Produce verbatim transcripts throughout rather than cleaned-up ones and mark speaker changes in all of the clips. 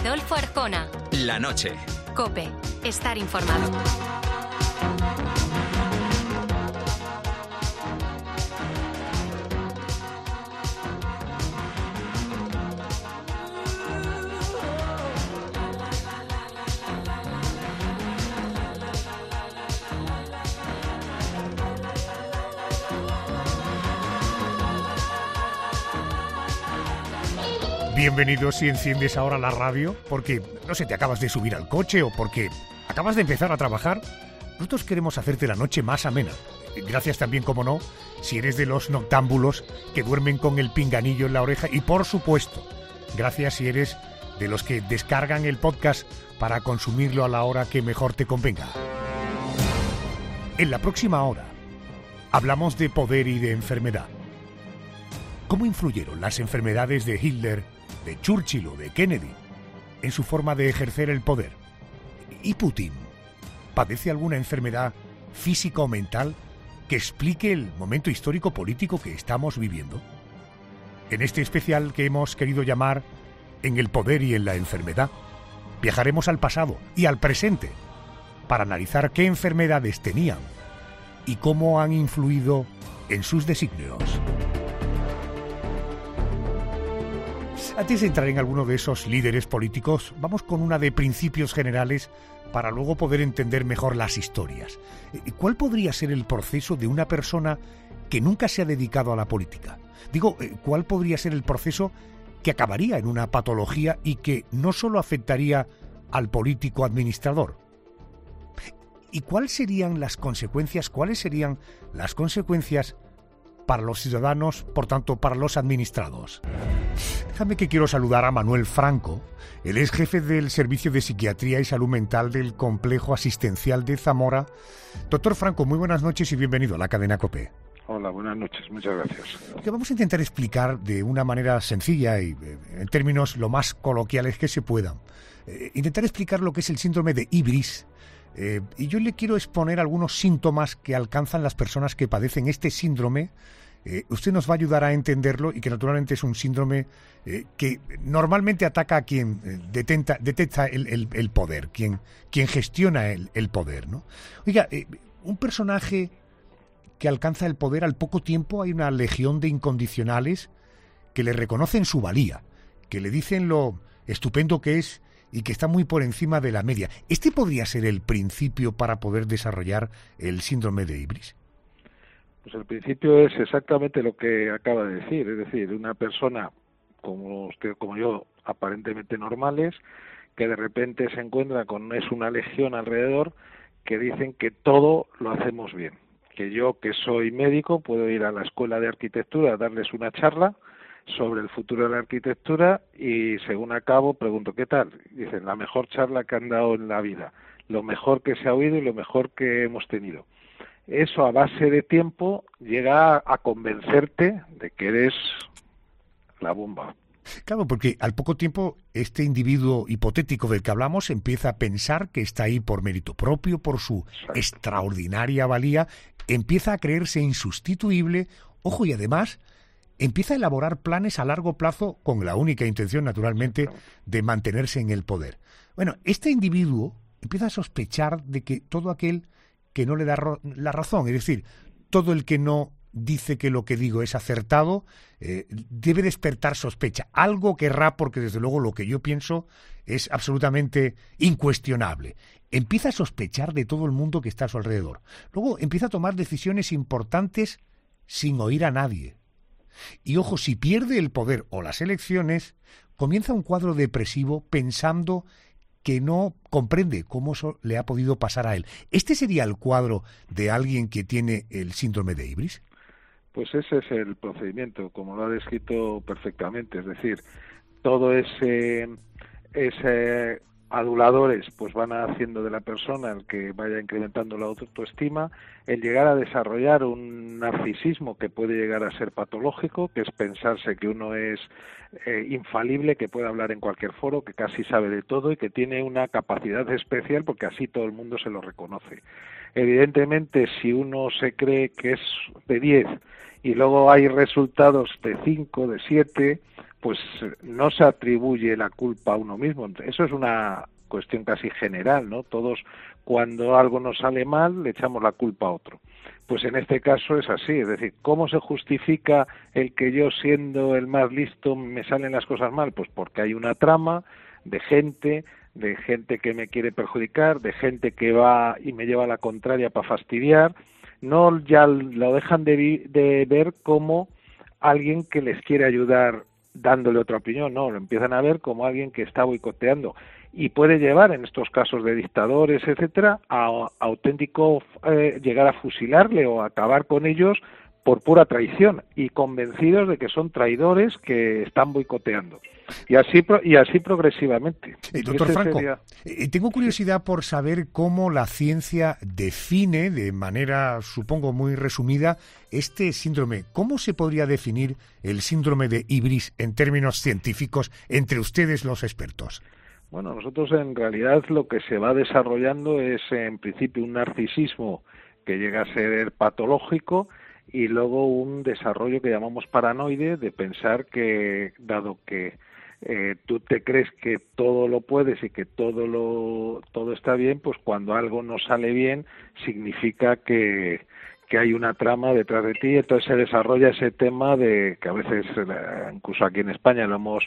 Speaker 1: Adolfo Arjona.
Speaker 2: La noche.
Speaker 1: COPE. Estar informado.
Speaker 3: Bienvenidos si enciendes ahora la radio, porque, no sé, te acabas de subir al coche o porque acabas de empezar a trabajar. Nosotros queremos hacerte la noche más amena. Gracias también, como no, si eres de los noctámbulos que duermen con el pinganillo en la oreja. Y, por supuesto, gracias si eres de los que descargan el podcast para consumirlo a la hora que mejor te convenga. En la próxima hora hablamos de poder y de enfermedad. ¿Cómo influyeron las enfermedades de Hitler, de Churchill o de Kennedy en su forma de ejercer el poder? ¿Y Putin padece alguna enfermedad física o mental que explique el momento histórico político que estamos viviendo? En este especial que hemos querido llamar En el poder y en la enfermedad, viajaremos al pasado y al presente para analizar qué enfermedades tenían y cómo han influido en sus designios. Antes de entrar en alguno de esos líderes políticos, vamos con una de principios generales para luego poder entender mejor las historias. ¿Cuál podría ser el proceso de una persona que nunca se ha dedicado a la política? Digo, ¿cuál podría ser el proceso que acabaría en una patología y que no solo afectaría al político administrador? ¿Y cuáles serían las consecuencias, cuáles serían las consecuencias para los ciudadanos, por tanto, para los administrados? Déjame que quiero saludar a Manuel Franco. Él es jefe del Servicio de Psiquiatría y Salud Mental del Complejo Asistencial de Zamora. Doctor Franco, muy buenas noches y bienvenido a la cadena COPE.
Speaker 4: Hola, buenas noches, muchas gracias.
Speaker 3: Que vamos a intentar explicar de una manera sencilla y en términos lo más coloquiales que se puedan. Eh, intentar explicar lo que es el síndrome de Ibris. Eh, y yo le quiero exponer algunos síntomas que alcanzan las personas que padecen este síndrome. Eh, usted nos va a ayudar a entenderlo y que naturalmente es un síndrome eh, que normalmente ataca a quien eh, detenta, detecta el, el, el poder, quien, quien gestiona el, el poder, ¿no? Oiga, eh, un personaje que alcanza el poder al poco tiempo hay una legión de incondicionales que le reconocen su valía, que le dicen lo estupendo que es y que está muy por encima de la media. ¿Este podría ser el principio para poder desarrollar el síndrome de Ibris?
Speaker 4: Pues el principio es exactamente lo que acaba de decir, es decir, una persona como usted, como yo, aparentemente normales, que de repente se encuentra con es una legión alrededor que dicen que todo lo hacemos bien, que yo, que soy médico, puedo ir a la escuela de arquitectura a darles una charla sobre el futuro de la arquitectura y según acabo pregunto ¿qué tal? Dicen, la mejor charla que han dado en la vida, lo mejor que se ha oído y lo mejor que hemos tenido. Eso a base de tiempo llega a convencerte de que eres la bomba.
Speaker 3: Claro, porque al poco tiempo este individuo hipotético del que hablamos empieza a pensar que está ahí por mérito propio, por su Exacto. extraordinaria valía, empieza a creerse insustituible, ojo, y además empieza a elaborar planes a largo plazo con la única intención, naturalmente, de mantenerse en el poder. Bueno, este individuo empieza a sospechar de que todo aquel que no le da ro- la razón, es decir, todo el que no dice que lo que digo es acertado, eh, debe despertar sospecha. Algo querrá, porque desde luego lo que yo pienso es absolutamente incuestionable. Empieza a sospechar de todo el mundo que está a su alrededor. Luego empieza a tomar decisiones importantes sin oír a nadie. Y ojo, si pierde el poder o las elecciones, comienza un cuadro depresivo pensando que no comprende cómo eso le ha podido pasar a él. ¿Este sería el cuadro de alguien que tiene el síndrome de Ibris?
Speaker 4: Pues ese es el procedimiento, como lo ha descrito perfectamente. Es decir, todo ese, ese aduladores pues van haciendo de la persona el que vaya incrementando la autoestima, el llegar a desarrollar un narcisismo que puede llegar a ser patológico, que es pensarse que uno es eh, infalible, que puede hablar en cualquier foro, que casi sabe de todo y que tiene una capacidad especial porque así todo el mundo se lo reconoce. Evidentemente, si uno se cree que es de diez y luego hay resultados de cinco, de siete, pues no se atribuye la culpa a uno mismo. Eso es una cuestión casi general, ¿no? Todos, cuando algo nos sale mal, le echamos la culpa a otro. Pues en este caso es así, es decir, ¿cómo se justifica el que yo, siendo el más listo, me salen las cosas mal? Pues porque hay una trama de gente, de gente que me quiere perjudicar, de gente que va y me lleva a la contraria para fastidiar. No ya lo dejan de, vi- de ver como alguien que les quiere ayudar dándole otra opinión, no, lo empiezan a ver como alguien que está boicoteando, y puede llevar, en estos casos de dictadores, etcétera, a, a auténtico eh, llegar a fusilarle o a acabar con ellos por pura traición, y convencidos de que son traidores que están boicoteando. Y así pro- y así progresivamente.
Speaker 3: Eh, doctor
Speaker 4: Ese
Speaker 3: Franco,
Speaker 4: sería...
Speaker 3: eh, tengo curiosidad por saber cómo la ciencia define, de manera, supongo, muy resumida, este síndrome. ¿Cómo se podría definir el síndrome de Ibris en términos científicos entre ustedes, los expertos?
Speaker 4: Bueno, nosotros en realidad lo que se va desarrollando es, en principio, un narcisismo que llega a ser patológico, y luego un desarrollo que llamamos paranoide, de pensar que, dado que eh, tú te crees que todo lo puedes y que todo lo todo está bien, pues cuando algo no sale bien significa que que hay una trama detrás de ti. Entonces se desarrolla ese tema de que a veces, incluso aquí en España lo hemos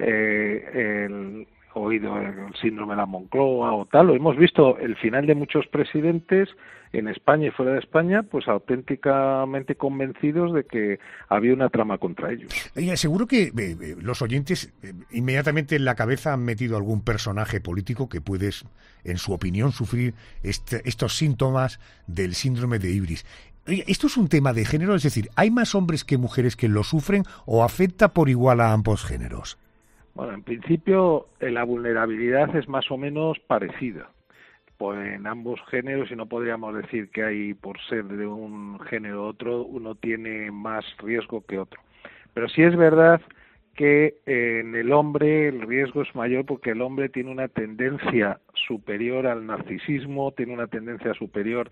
Speaker 4: eh, el, oído, el síndrome de la Moncloa o tal, lo hemos visto el final de muchos presidentes en España y fuera de España, pues auténticamente convencidos de que había una trama contra ellos.
Speaker 3: Oye, seguro que eh, los oyentes eh, inmediatamente en la cabeza han metido algún personaje político que puedes, en su opinión, sufrir este, estos síntomas del síndrome de Ibris. Oye, ¿esto es un tema de género? Es decir, ¿hay más hombres que mujeres que lo sufren o afecta por igual a ambos géneros?
Speaker 4: Bueno, en principio eh, la vulnerabilidad es más o menos parecida en ambos géneros, y no podríamos decir que hay, por ser de un género u otro, uno tiene más riesgo que otro. Pero sí es verdad que eh, en el hombre el riesgo es mayor, porque el hombre tiene una tendencia superior al narcisismo, tiene una tendencia superior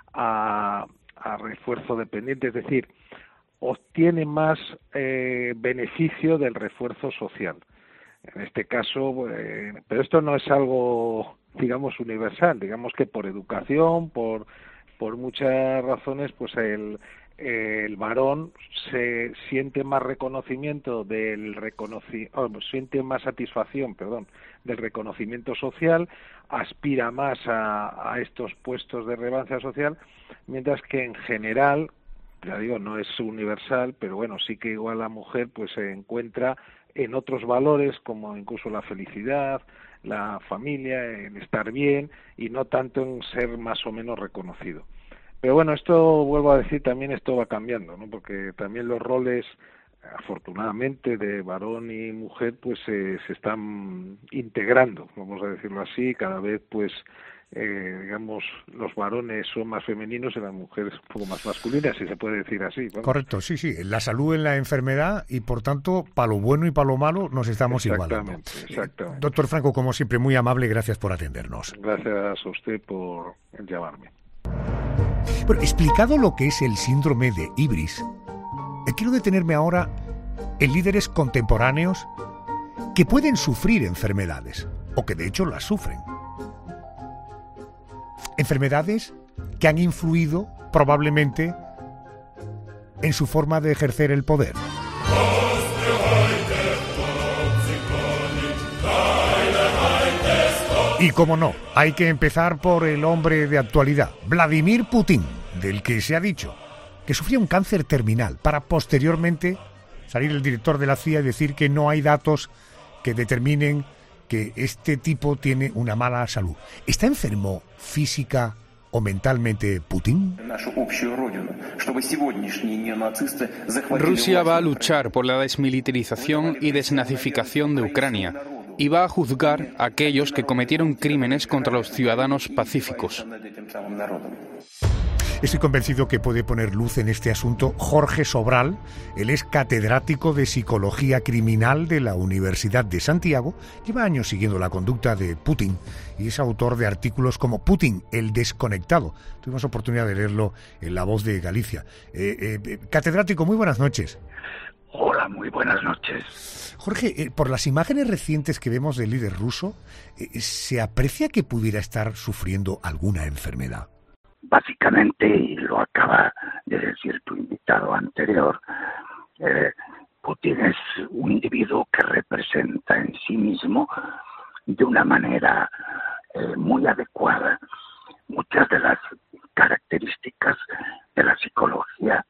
Speaker 4: a, a refuerzo dependiente, es decir, obtiene más eh, beneficio del refuerzo social. En este caso, eh, pero esto no es algo, digamos, universal. Digamos que por educación, por por muchas razones, pues el el varón se siente más reconocimiento del reconoci oh, siente más satisfacción, perdón, del reconocimiento social, aspira más a, a estos puestos de relevancia social, mientras que en general, ya digo, no es universal, pero bueno, sí que igual la mujer pues se encuentra en otros valores, como incluso la felicidad, la familia, en estar bien, y no tanto en ser más o menos reconocido. Pero bueno, esto, vuelvo a decir, también esto va cambiando, ¿no? Porque también los roles, afortunadamente, de varón y mujer, pues eh, se están integrando, vamos a decirlo así, cada vez pues Eh, digamos, los varones son más femeninos y las mujeres un poco más masculinas, si se puede decir así. Vamos.
Speaker 3: Correcto, sí, sí. La salud en la enfermedad, y por tanto, para lo bueno y para lo malo nos estamos igualando.
Speaker 4: Exactamente, exactamente.
Speaker 3: Doctor Franco, como siempre, muy amable, gracias por atendernos.
Speaker 4: Gracias a usted por llamarme.
Speaker 3: Bueno, explicado lo que es el síndrome de Ibris, eh, quiero detenerme ahora en líderes contemporáneos que pueden sufrir enfermedades, o que de hecho las sufren. Enfermedades que han influido probablemente en su forma de ejercer el poder. Y cómo no, hay que empezar por el hombre de actualidad, Vladimir Putin, del que se ha dicho que sufría un cáncer terminal, para posteriormente salir el director de la C I A y decir que no hay datos que determinen que este tipo tiene una mala salud. ¿Está enfermo física o mentalmente Putin?
Speaker 2: Rusia va a luchar por la desmilitarización y desnazificación de Ucrania y va a juzgar a aquellos que cometieron crímenes contra los ciudadanos pacíficos.
Speaker 3: Estoy convencido que puede poner luz en este asunto Jorge Sobral. Él es catedrático de Psicología Criminal de la Universidad de Santiago. Lleva años siguiendo la conducta de Putin y es autor de artículos como Putin, el desconectado. Tuvimos oportunidad de leerlo en La Voz de Galicia. Eh, eh, catedrático, muy buenas noches.
Speaker 5: Hola, muy buenas noches.
Speaker 3: Jorge, eh, por las imágenes recientes que vemos del líder ruso, eh, ¿se aprecia que pudiera estar sufriendo alguna enfermedad?
Speaker 5: Básicamente, y lo acaba de decir tu invitado anterior, eh, Putin es un individuo que representa en sí mismo de una manera eh, muy adecuada muchas de las características de la psicología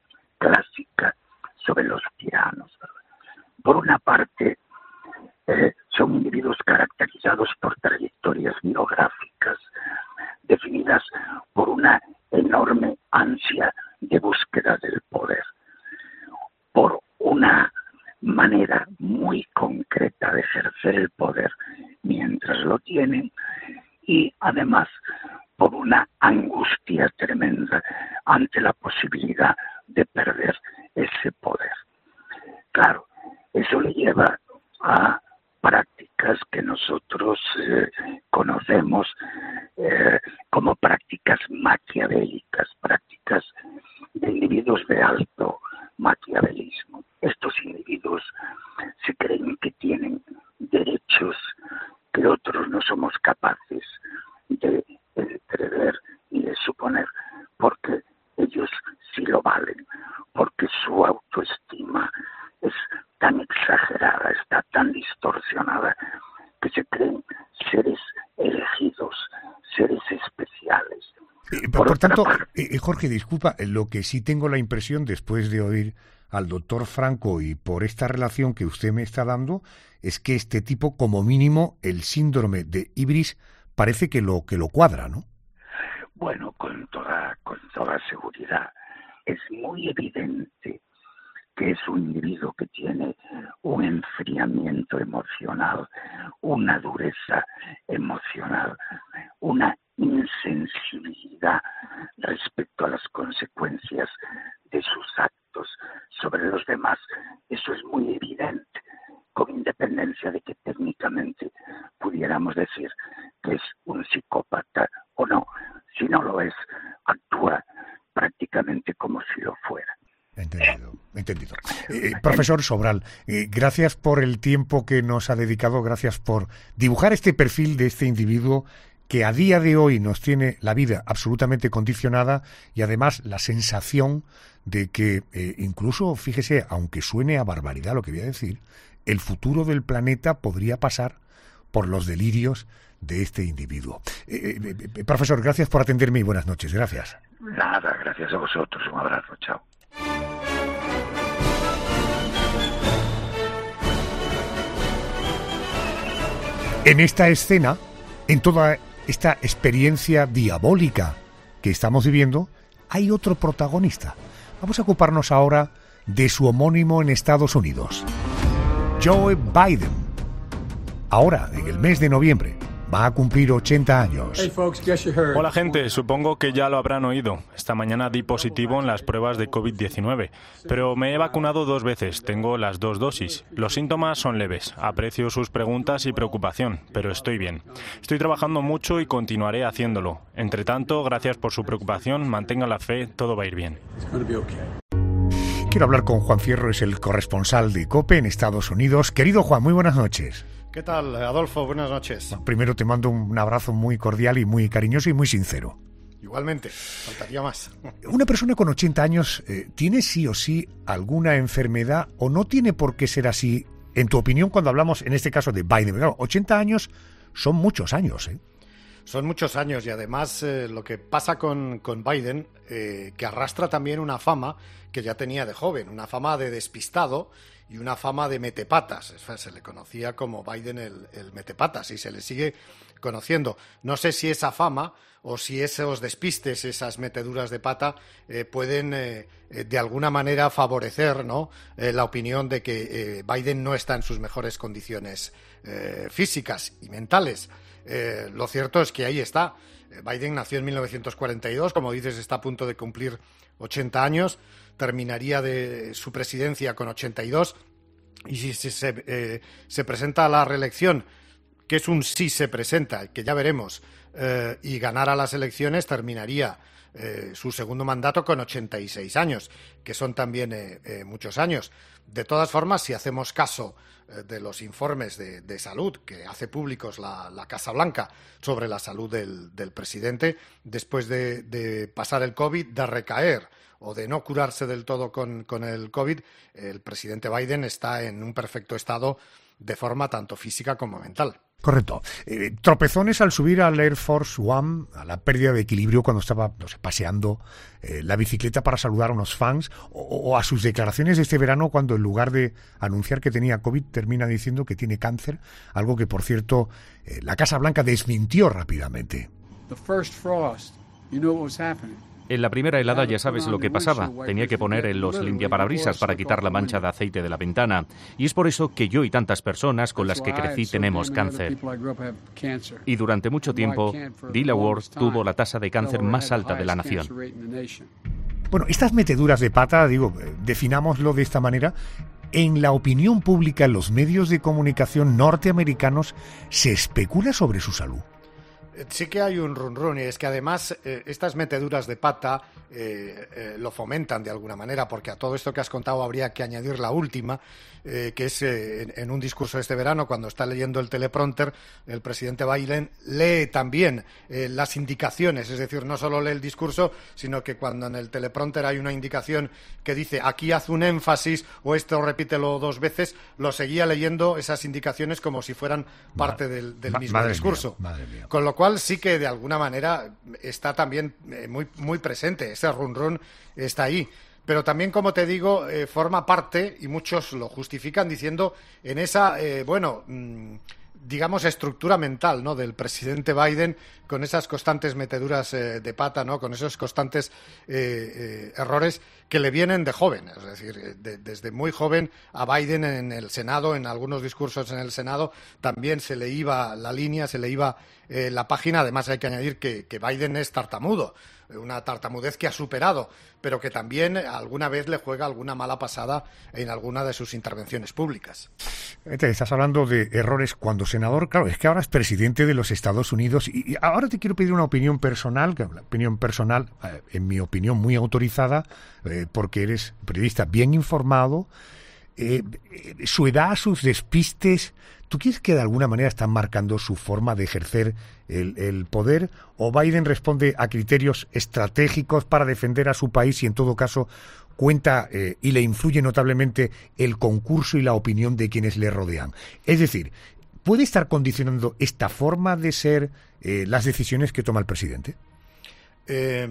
Speaker 5: clásica sobre los tiranos. Por una parte, eh, son individuos caracterizados por trayectorias biográficas definidas por una enorme ansia de búsqueda del poder, por una manera muy concreta de ejercer el poder mientras lo tienen y además por una angustia tremenda ante la posibilidad de perder ese poder. Claro, eso le lleva a prácticas que nosotros eh, conocemos eh, como prácticas maquiavélicas, prácticas de individuos de alto maquiavelismo. Estos individuos se creen que tienen derechos que otros no somos capaces de entrever y de suponer, porque ellos sí lo valen, porque su autoestima es tan exagerada, está tan distorsionada, que se creen seres elegidos, seres especiales.
Speaker 3: Eh, por, por tanto, eh, Jorge, disculpa, lo que sí tengo la impresión, después de oír al doctor Franco y por esta relación que usted me está dando, es que este tipo, como mínimo, el síndrome de Ibris parece que lo que lo cuadra, ¿no?
Speaker 5: Bueno, con toda, con toda seguridad. Es muy evidente que es un individuo que tiene un enfriamiento emocional, una dureza emocional, una insensibilidad respecto a las consecuencias de sus actos sobre los demás. Eso es muy evidente, con independencia de que técnicamente pudiéramos decir que es un psicópata o no. Si no lo es, actúa prácticamente como si lo fuera.
Speaker 3: Entendido, entendido. Eh, profesor Sobral, eh, gracias por el tiempo que nos ha dedicado, gracias por dibujar este perfil de este individuo que a día de hoy nos tiene la vida absolutamente condicionada y además la sensación de que eh, incluso, fíjese, aunque suene a barbaridad lo que voy a decir, el futuro del planeta podría pasar por los delirios de este individuo. Eh, eh, profesor, gracias por atenderme y buenas noches. Gracias.
Speaker 5: Nada, gracias a vosotros. Un abrazo. Chao.
Speaker 3: En esta escena, en toda esta experiencia diabólica que estamos viviendo, hay otro protagonista. Vamos a ocuparnos ahora de su homónimo en Estados Unidos, Joe Biden. Ahora, en el mes de noviembre, va a cumplir ochenta años.
Speaker 6: Hola gente, supongo que ya lo habrán oído. Esta mañana di positivo en las pruebas de covid diecinueve, pero me he vacunado dos veces, tengo las dos dosis. Los síntomas son leves, aprecio sus preguntas y preocupación, pero estoy bien. Estoy trabajando mucho y continuaré haciéndolo. Entre tanto, gracias por su preocupación, mantenga la fe, todo va a ir bien.
Speaker 3: Quiero hablar con Juan Fierro, es el corresponsal de COPE en Estados Unidos. Querido Juan, muy buenas noches.
Speaker 7: ¿Qué tal, Adolfo? Buenas noches.
Speaker 3: Bueno, primero te mando un abrazo muy cordial y muy cariñoso y muy sincero.
Speaker 7: Igualmente, faltaría más.
Speaker 3: Una persona con ochenta años, eh, ¿tiene sí o sí alguna enfermedad o no tiene por qué ser así? En tu opinión, cuando hablamos en este caso de Biden, claro, ochenta años son muchos años, ¿eh?
Speaker 7: Son muchos años y además eh, lo que pasa con, con Biden, eh, que arrastra también una fama que ya tenía de joven, una fama de despistado y una fama de metepatas. Se le conocía como Biden el, el metepatas y se le sigue conociendo. No sé si esa fama o si esos despistes, esas meteduras de pata eh, pueden eh, de alguna manera favorecer, ¿no?, eh, la opinión de que eh, Biden no está en sus mejores condiciones eh, físicas y mentales. Eh, lo cierto es que ahí está. Biden nació en mil novecientos cuarenta y dos, como dices, está a punto de cumplir ochenta años, terminaría de su presidencia con ochenta y dos, y si se, se, eh, se presenta a la reelección, que es un sí se presenta, que ya veremos, eh, y ganara las elecciones, terminaría eh, su segundo mandato con ochenta y seis años, que son también eh, eh, muchos años. De todas formas, si hacemos caso eh, de los informes de, de salud que hace públicos la, la Casa Blanca sobre la salud del, del presidente, después de, de pasar el COVID, de recaer o de no curarse del todo con, con el COVID, el presidente Biden está en un perfecto estado de forma tanto física como mental.
Speaker 3: Correcto. Eh, tropezones al subir al Air Force One, a la pérdida de equilibrio cuando estaba, no sé, paseando eh, la bicicleta para saludar a unos fans, o, o a sus declaraciones de este verano cuando en lugar de anunciar que tenía COVID termina diciendo que tiene cáncer, algo que, por cierto, eh, la Casa Blanca desmintió rápidamente.
Speaker 8: The first frost, you know what was happening.
Speaker 9: En la primera helada ya sabes lo que pasaba. Tenía que poner en los limpiaparabrisas para quitar la mancha de aceite de la ventana. Y es por eso que yo y tantas personas con las que crecí tenemos cáncer. Y durante mucho tiempo, Delaware tuvo la tasa de cáncer más alta de la nación.
Speaker 3: Bueno, estas meteduras de pata, digo, definámoslo de esta manera. En la opinión pública, en los medios de comunicación norteamericanos, se especula sobre su salud.
Speaker 7: Sí que hay un run run, y es que además eh, estas meteduras de pata eh, eh, lo fomentan de alguna manera, porque a todo esto que has contado habría que añadir la última, eh, que es eh, en, en un discurso este verano, cuando está leyendo el teleprompter, el presidente Biden lee también eh, las indicaciones, es decir, no solo lee el discurso, sino que cuando en el teleprompter hay una indicación que dice aquí haz un énfasis o esto repítelo dos veces, lo seguía leyendo esas indicaciones como si fueran parte del, del mismo
Speaker 3: madre
Speaker 7: discurso.
Speaker 3: Mía, madre mía.
Speaker 7: Con lo cual sí que de alguna manera está también eh, muy, muy presente, ese run run está ahí. Pero también, como te digo, eh, forma parte, y muchos lo justifican diciendo, en esa, eh, bueno, mmm, digamos, estructura mental, ¿no?, del presidente Biden, con esas constantes meteduras eh, de pata, ¿no?, con esos constantes eh, eh, errores que le vienen de joven, es decir, de, desde muy joven a Biden en el Senado, en algunos discursos en el Senado, también se le iba la línea, se le iba eh, la página. Además hay que añadir que, que Biden es tartamudo, una tartamudez que ha superado, pero que también alguna vez le juega alguna mala pasada en alguna de sus intervenciones públicas.
Speaker 3: Estás hablando de errores cuando senador, claro, es que ahora es presidente de los Estados Unidos, y ahora te quiero pedir una opinión personal, que una opinión personal, en mi opinión muy autorizada, eh, porque eres periodista bien informado. Eh, su edad, sus despistes, ¿tú crees que de alguna manera están marcando su forma de ejercer el, el poder? ¿O Biden responde a criterios estratégicos para defender a su país y en todo caso cuenta eh, y le influye notablemente el concurso y la opinión de quienes le rodean? Es decir, ¿puede estar condicionando esta forma de ser eh, las decisiones que toma el presidente?
Speaker 7: Eh,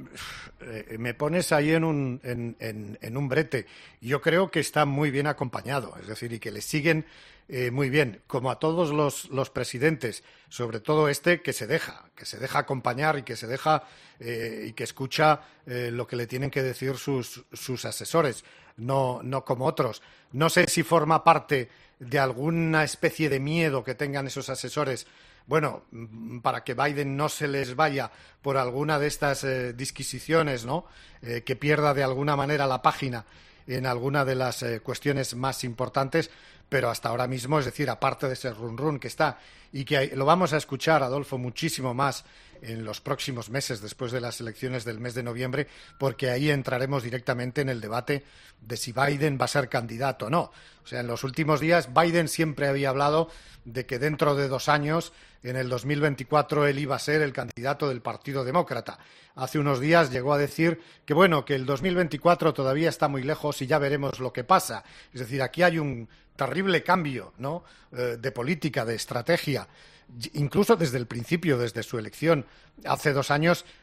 Speaker 7: me pones ahí en un, en, en, en un brete. Yo creo que está muy bien acompañado, es decir, y que le siguen eh, muy bien, como a todos los, los presidentes, sobre todo este, que se deja, que se deja acompañar y que se deja eh, y que escucha eh, lo que le tienen que decir sus, sus asesores, no, no como otros. No sé si forma parte de alguna especie de miedo que tengan esos asesores, bueno, para que Biden no se les vaya por alguna de estas eh, disquisiciones, ¿no?, eh, que pierda de alguna manera la página en alguna de las eh, cuestiones más importantes, pero hasta ahora mismo, es decir, aparte de ese run run que está, y que hay, lo vamos a escuchar, Adolfo, muchísimo más en los próximos meses después de las elecciones del mes de noviembre, porque ahí entraremos directamente en el debate de si Biden va a ser candidato o no. O sea, en los últimos días Biden siempre había hablado de que dentro de dos años, en el dos mil veinticuatro, él iba a ser el candidato del Partido Demócrata. Hace unos días llegó a decir que, bueno, que el dos mil veinticuatro todavía está muy lejos y ya veremos lo que pasa. Es decir, aquí hay un terrible cambio, ¿no?, eh, de política, de estrategia. Incluso desde el principio, desde su elección hace dos años,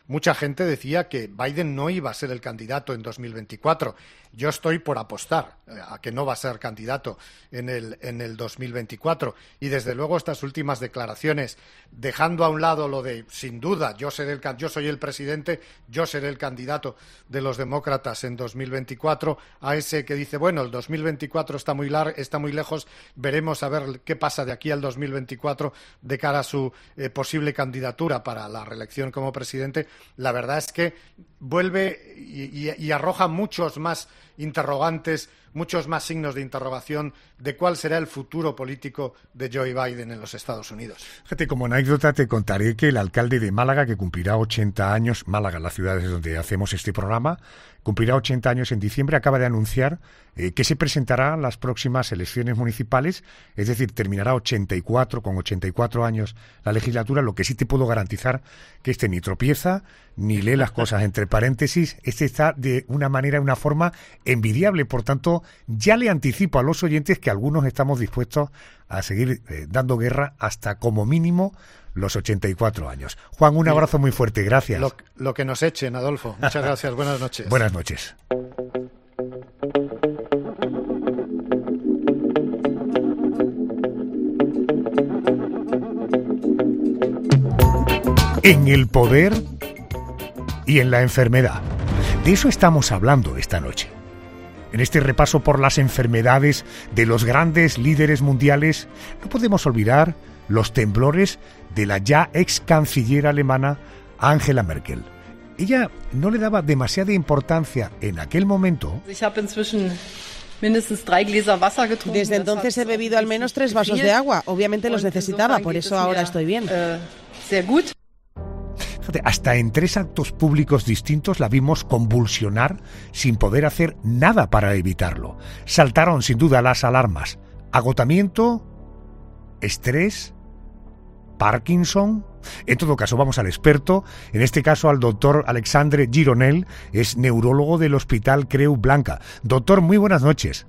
Speaker 7: mucha gente decía que Biden no iba a ser el candidato en dos mil veinticuatro. Yo estoy por apostar a que no va a ser candidato en el, en el dos mil veinticuatro. Y desde luego estas últimas declaraciones, dejando a un lado lo de, sin duda, yo seré el, yo soy el presidente, yo seré el candidato de los demócratas en dos mil veinticuatro, a ese que dice, bueno, el dos mil veinticuatro está muy lar está muy lejos, veremos a ver qué pasa de aquí al dos mil veinticuatro de cara a su eh, posible candidatura para la reelección como presidente. La verdad es que vuelve y, y, y arroja muchos más interrogantes, muchos más signos de interrogación de cuál será el futuro político de Joe Biden en los Estados Unidos.
Speaker 3: Fíjate, como anécdota te contaré que el alcalde de Málaga, que cumplirá ochenta años, Málaga, la ciudad desde donde hacemos este programa, cumplirá ochenta años en diciembre, acaba de anunciar eh, que se presentará a las próximas elecciones municipales, es decir, terminará ochenta y cuatro, con ochenta y cuatro años la legislatura. Lo que sí te puedo garantizar que este ni tropieza, ni lee las cosas entre paréntesis, este está de una manera, una forma envidiable. Por tanto, ya le anticipo a los oyentes que algunos estamos dispuestos a seguir eh, dando guerra hasta como mínimo los ochenta y cuatro años. Juan, un abrazo muy fuerte, gracias.
Speaker 7: Lo, lo que nos echen, Adolfo. Muchas gracias, buenas noches.
Speaker 3: Buenas noches. En el poder y en la enfermedad. De eso estamos hablando esta noche. En este repaso por las enfermedades de los grandes líderes mundiales, no podemos olvidar los temblores de la ya ex canciller alemana Angela Merkel. Ella no le daba demasiada importancia en aquel momento.
Speaker 10: Desde entonces he bebido al menos tres vasos de agua. Obviamente los necesitaba, por eso ahora estoy bien.
Speaker 3: Hasta en tres actos públicos distintos la vimos convulsionar sin poder hacer nada para evitarlo. Saltaron sin duda las alarmas. Agotamiento, estrés, Parkinson. En todo caso, vamos al experto, en este caso al doctor Alexandre Gironell, es neurólogo del Hospital Creu Blanca. Doctor, muy buenas noches.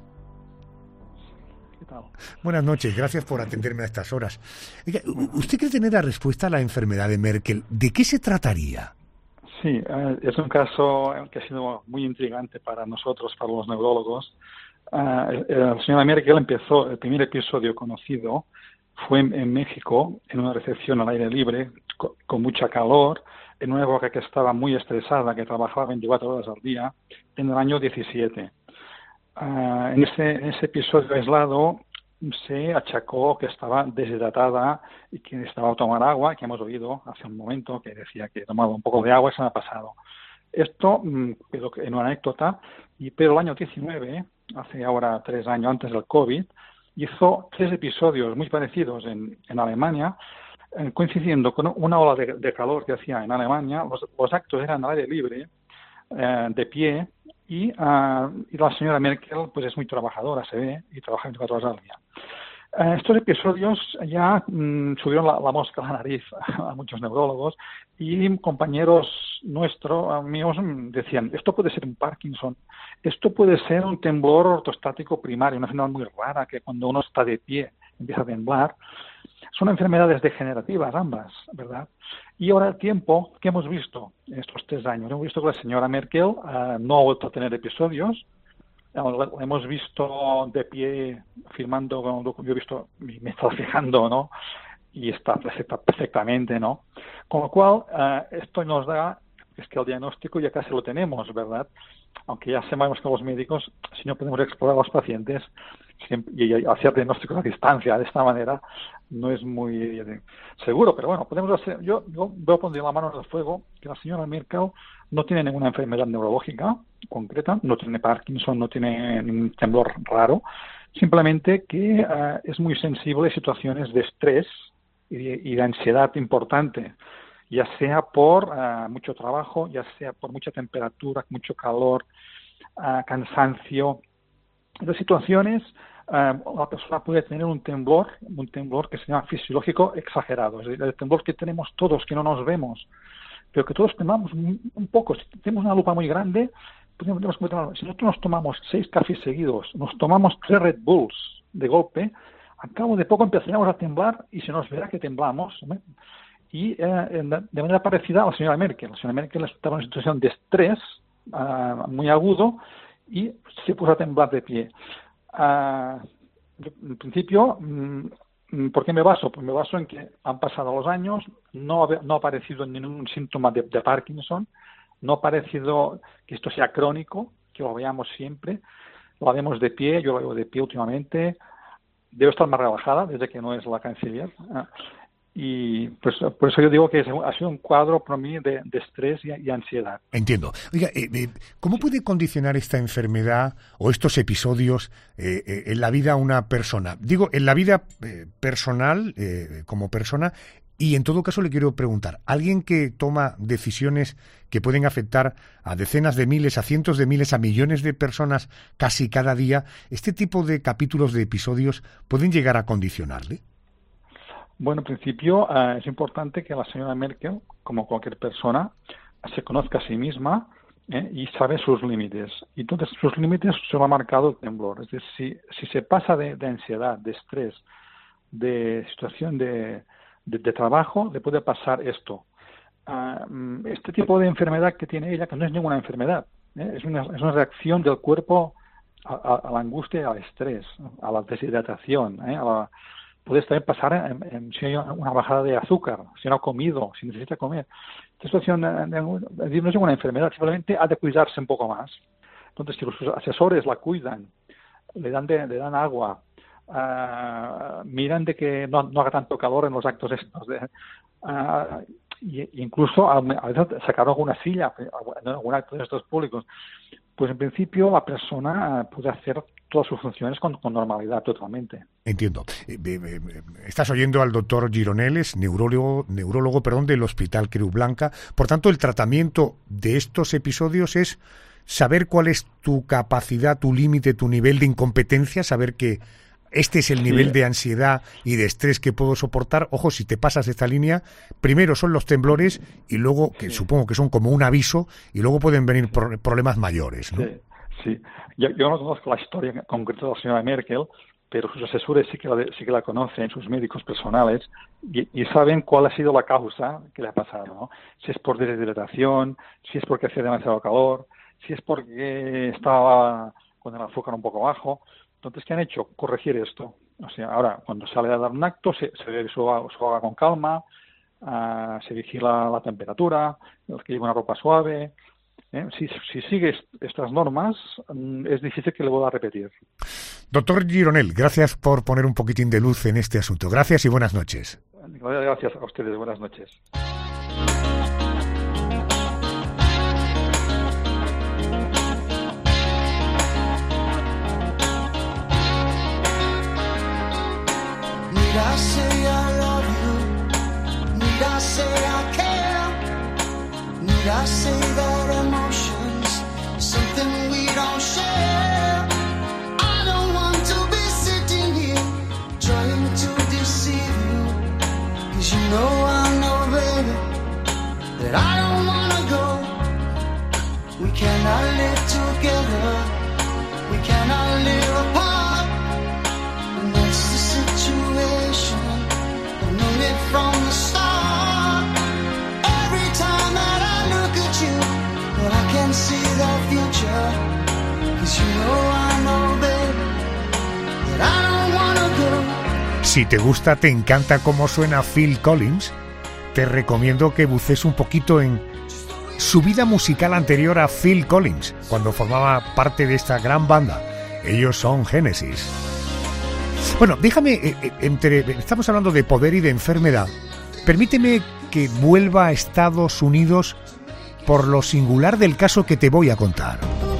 Speaker 11: ¿Qué tal?
Speaker 3: Buenas noches, gracias por atenderme a estas horas. ¿Usted cree tener la respuesta a la enfermedad de Merkel? ¿De qué se trataría?
Speaker 11: Sí, uh, es un caso que ha sido muy intrigante para nosotros, para los neurólogos. Uh, la señora Merkel empezó, el primer episodio conocido fue en, en México, en una recepción al aire libre, con, con mucha calor, en una época que estaba muy estresada, que trabajaba veinticuatro horas al día, en el año diecisiete. Uh, en, ese, en ese episodio aislado se achacó que estaba deshidratada y que necesitaba tomar agua, que hemos oído hace un momento, que decía que tomaba un poco de agua y se me ha pasado. Esto, pero en una anécdota, y, pero el año diecinueve, hace ahora tres años antes del COVID, hizo tres episodios muy parecidos en, en Alemania, eh, coincidiendo con una ola de, de calor que hacía en Alemania. Los, los actos eran al aire libre, eh, de pie, y, uh, y la señora Merkel pues es muy trabajadora, se ve, y trabaja veinticuatro horas al día. Uh, estos episodios ya mm, subieron la, la mosca a la nariz a muchos neurólogos, y compañeros nuestros, míos, decían, esto puede ser un Parkinson, esto puede ser un temblor ortostático primario, una enfermedad muy rara que cuando uno está de pie empieza a temblar. Son enfermedades degenerativas ambas, ¿verdad? Y ahora el tiempo que hemos visto en estos tres años, hemos visto que la señora Merkel uh, no ha vuelto a tener episodios. La hemos visto de pie firmando, yo he visto, me está fijando, ¿no? Y está perfectamente, ¿no? Con lo cual, uh, esto nos da, es que el diagnóstico ya casi lo tenemos, ¿verdad? Aunque ya sabemos que los médicos, si no podemos explorar a los pacientes y hacer diagnósticos a distancia de esta manera, no es muy seguro, pero bueno, podemos hacer. Yo, yo voy a poner la mano en el fuego que la señora Merkel no tiene ninguna enfermedad neurológica concreta, no tiene Parkinson, no tiene ningún temblor raro, simplemente que uh, es muy sensible a situaciones de estrés y de, y de ansiedad importante, ya sea por uh, mucho trabajo, ya sea por mucha temperatura, mucho calor, uh, cansancio. De situaciones, uh, la persona puede tener un temblor, un temblor que se llama fisiológico exagerado, es decir, el temblor que tenemos todos, que no nos vemos, pero que todos temblamos un, un poco. Si tenemos una lupa muy grande, podemos, si nosotros nos tomamos seis cafés seguidos, nos tomamos tres Red Bulls de golpe, al cabo de poco empezaremos a temblar y se nos verá que temblamos, ¿no? y eh, de manera parecida a la señora Merkel. La señora Merkel estaba en una situación de estrés uh, muy agudo y se puso a temblar de pie. Uh, en principio, ¿por qué me baso? Pues me baso en que han pasado los años, no ha, no ha aparecido ningún síntoma de, de Parkinson, no ha parecido que esto sea crónico, que lo veamos siempre, lo vemos de pie, yo lo veo de pie últimamente, debe estar más relajada desde que no es la canciller. Y pues por eso yo digo que ha sido un cuadro para mí de, de estrés y, y ansiedad.
Speaker 3: Entiendo. Oiga, eh, eh, ¿cómo puede condicionar esta enfermedad o estos episodios eh, eh, en la vida a una persona? Digo, en la vida eh, personal, eh, como persona, y en todo caso le quiero preguntar, ¿alguien que toma decisiones que pueden afectar a decenas de miles, a cientos de miles, a millones de personas casi cada día, este tipo de capítulos, de episodios, pueden llegar a condicionarle?
Speaker 11: Bueno, en principio uh, es importante que la señora Merkel, como cualquier persona, se conozca a sí misma ¿eh? y sabe sus límites. Y entonces sus límites se lo ha marcado el temblor. Es decir, si, si se pasa de, de ansiedad, de estrés, de situación de, de, de trabajo, le puede pasar esto. Uh, este tipo de enfermedad que tiene ella, que no es ninguna enfermedad, ¿eh? es, una, es una reacción del cuerpo a, a, a la angustia y al estrés, a la deshidratación, ¿eh? a la puede también pasar en, en, si hay una bajada de azúcar, si no ha comido, si necesita comer. Esta situación no es una enfermedad, simplemente ha de cuidarse un poco más. Entonces, si los asesores la cuidan, le dan de, le dan agua, uh, miran de que no, no haga tanto calor en los actos estos, de, uh, y, incluso a, a veces sacar alguna silla en algún acto de estos públicos, pues en principio la persona puede hacer todas sus funciones con, con normalidad totalmente.
Speaker 3: Entiendo. Eh, eh, eh, estás oyendo al doctor Gironell, neurólogo, neurólogo perdón, del Hospital Creu Blanca. Por tanto, el tratamiento de estos episodios es saber cuál es tu capacidad, tu límite, tu nivel de incompetencia, saber que este es el nivel sí. de ansiedad y de estrés que puedo soportar. Ojo, si te pasas de esta línea, primero son los temblores y luego, que sí. supongo que son como un aviso, y luego pueden venir pro- problemas mayores, ¿no?
Speaker 11: Sí, sí. Yo, yo no conozco la historia concreta de la señora Merkel, pero sus asesores sí que la, sí que la conocen, sus médicos personales, y, y saben cuál ha sido la causa que le ha pasado, ¿no? Si es por deshidratación, si es porque hacía demasiado calor, si es porque estaba con el azúcar un poco bajo. Entonces, ¿qué han hecho? Corregir esto. O sea, ahora, cuando sale a dar un acto, se, se bebe su, su agua con calma, uh, se vigila la temperatura, que lleva una ropa suave. ¿eh? Si, si sigue estas normas, um, es difícil que le vuelva a repetir.
Speaker 3: Doctor Gironell, gracias por poner un poquitín de luz en este asunto. Gracias y buenas noches.
Speaker 11: Gracias a ustedes. Buenas noches.
Speaker 12: Need I say I love you? Need I say I care? Need I say that emotions something we don't share? I don't want to be sitting here trying to deceive you, 'cause you know I know, baby, that I don't wanna go. We cannot live together, we cannot live apart. Situation, I've known it from the start. Every time that I look at you, well, I can see the future. 'Cause you know I know, baby, that I don't wanna go.
Speaker 3: Si te gusta, te encanta cómo suena Phil Collins, te recomiendo que bucees un poquito en su vida musical anterior a Phil Collins, cuando formaba parte de esta gran banda. Ellos son Genesis. Bueno, déjame, eh, entre, estamos hablando de poder y de enfermedad. Permíteme que vuelva a Estados Unidos por lo singular del caso que te voy a contar.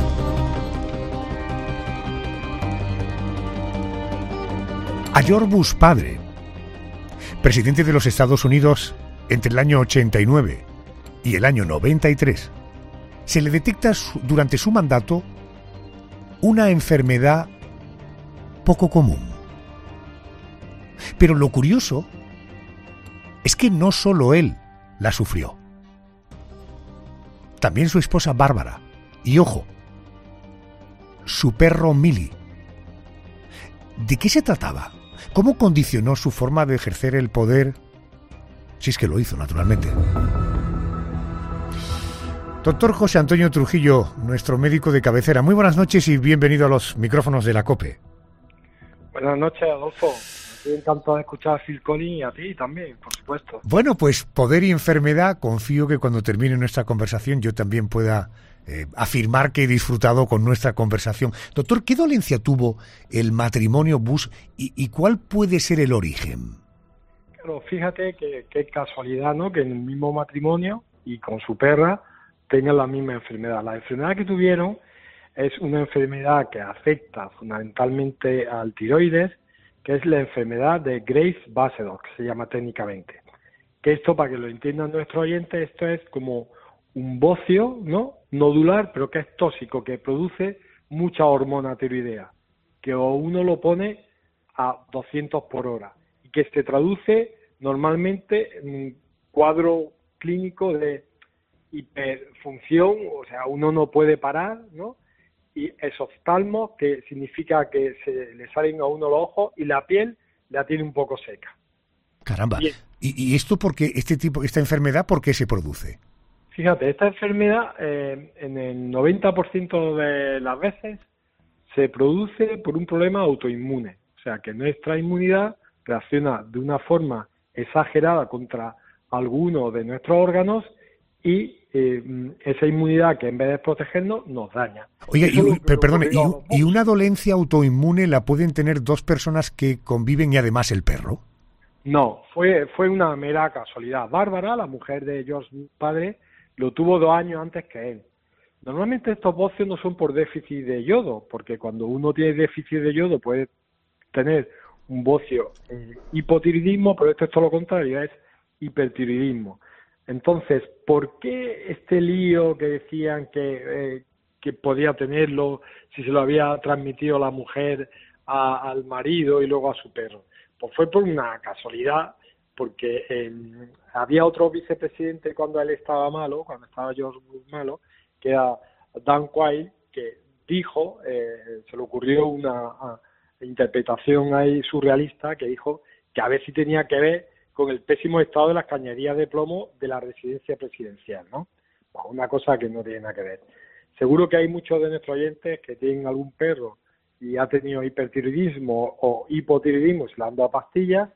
Speaker 3: A George Bush padre, presidente de los Estados Unidos entre el año ochenta y nueve y el año noventa y tres, se le detecta durante su mandato una enfermedad poco común. Pero lo curioso es que no solo él la sufrió, también su esposa Bárbara y, ojo, su perro Millie. ¿De qué se trataba? ¿Cómo condicionó su forma de ejercer el poder Si es que lo hizo, naturalmente. Doctor José Antonio Trujillo, nuestro médico de cabecera, muy buenas noches y bienvenido a los micrófonos de la COPE.
Speaker 13: Buenas noches, Adolfo. Estoy encantado de escuchar a Phil Collins y a ti también, por supuesto.
Speaker 3: Bueno, pues poder y enfermedad, confío que cuando termine nuestra conversación yo también pueda eh, afirmar que he disfrutado con nuestra conversación. Doctor, ¿qué dolencia tuvo el matrimonio Bush y, y cuál puede ser el origen?
Speaker 13: Claro, fíjate que, que casualidad, ¿no? Que en el mismo matrimonio y con su perra tengan la misma enfermedad. La enfermedad que tuvieron es una enfermedad que afecta fundamentalmente al tiroides, que es la enfermedad de Graves-Basedow, que se llama técnicamente. Que esto, para que lo entiendan nuestros oyentes, esto es como un bocio, ¿no? Nodular, pero que es tóxico, que produce mucha hormona tiroidea, que uno lo pone a doscientos por hora, y que se traduce normalmente en un cuadro clínico de hiperfunción, o sea, uno no puede parar, ¿no? Y exoftalmo, que significa que se le salen a uno los ojos y la piel la tiene un poco seca.
Speaker 3: Caramba. ¿Y, y esto porque este tipo, esta enfermedad, por qué se produce?
Speaker 13: Fíjate, esta enfermedad eh, en el noventa por ciento de las veces se produce por un problema autoinmune. O sea, que nuestra inmunidad reacciona de una forma exagerada contra alguno de nuestros órganos y eh, esa inmunidad que en vez de protegernos nos daña.
Speaker 3: Oiga, y, pero, perdone, y, ¿y una dolencia autoinmune la pueden tener dos personas que conviven y además el perro?
Speaker 13: No, fue fue una mera casualidad. Bárbara, la mujer de George padre, lo tuvo dos años antes que él. Normalmente estos bocios no son por déficit de yodo, porque cuando uno tiene déficit de yodo puede tener un bocio eh, hipotiroidismo, pero esto es todo lo contrario, es hipertiroidismo. Entonces, ¿por qué este lío que decían que, eh, que podía tenerlo si se lo había transmitido la mujer a, al marido y luego a su perro? Pues fue por una casualidad, porque eh, había otro vicepresidente cuando él estaba malo, cuando estaba George Bush malo, que era Dan Quayle, que dijo, eh, se le ocurrió una a, interpretación ahí surrealista, que dijo que a ver si tenía que ver con el pésimo estado de las cañerías de plomo de la residencia presidencial, ¿no? Pues una cosa que no tiene nada que ver. Seguro que hay muchos de nuestros oyentes que tienen algún perro y ha tenido hipertiroidismo o hipotiroidismo, se le han dado pastillas